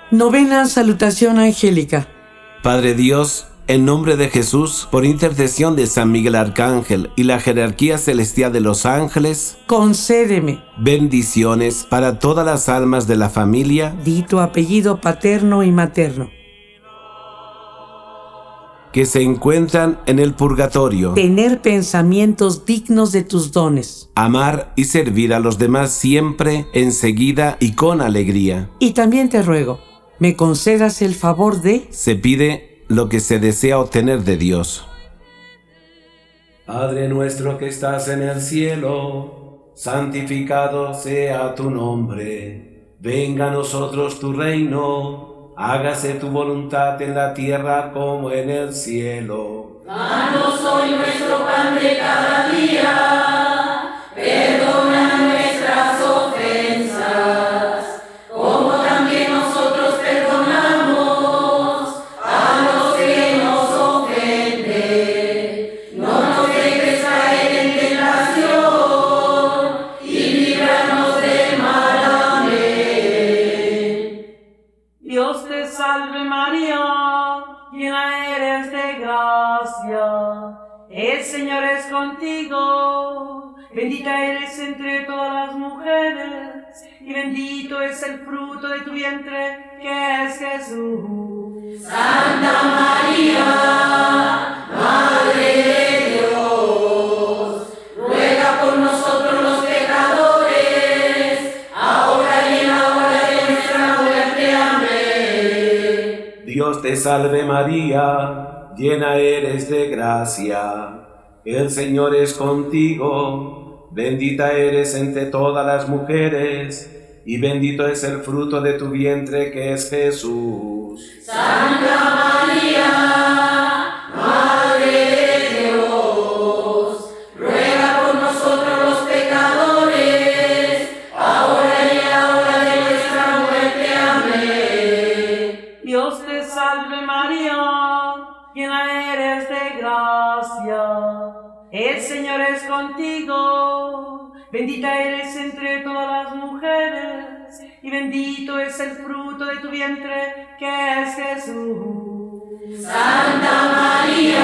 Novena Salutación Angélica. Padre Dios, en nombre de Jesús, por intercesión de San Miguel Arcángel y la jerarquía celestial de los ángeles, Concédeme. bendiciones para todas las almas de la familia Di tu apellido paterno y materno. que se encuentran en el purgatorio. Tener pensamientos dignos de tus dones. Amar y servir a los demás siempre, enseguida y con alegría. Y también te ruego, me concedas el favor de... Se pide lo que se desea obtener de Dios. Padre nuestro que estás en el cielo, santificado sea tu nombre. Venga a nosotros tu reino. Hágase tu voluntad en la tierra como en el cielo. Danos hoy nuestro pan de cada día. Perdona nuestras ofensas, como también nosotros perdonamos a los que nos ofenden. No nos dejes caer en tentación y líbranos del mal. Amén. Dios te salve María, llena eres de gracia, el Señor es contigo, bendita eres entre todas las mujeres, y bendito es el fruto de tu vientre, que es Jesús. Santa María, Madre de Dios, ruega por nosotros los pecadores, ahora y en la hora de nuestra muerte. Amén. Dios te salve María, llena eres de gracia. El Señor es contigo, bendita eres entre todas las mujeres, y bendito es el fruto de tu vientre que es Jesús. Santa María, Madre de Dios, ruega por nosotros los pecadores, ahora y en la hora de nuestra muerte. Amén. Dios te salve María, llena eres de gracia, el Señor es contigo, bendita eres entre todas las mujeres, y bendito es el fruto de tu vientre, que es Jesús. Santa María,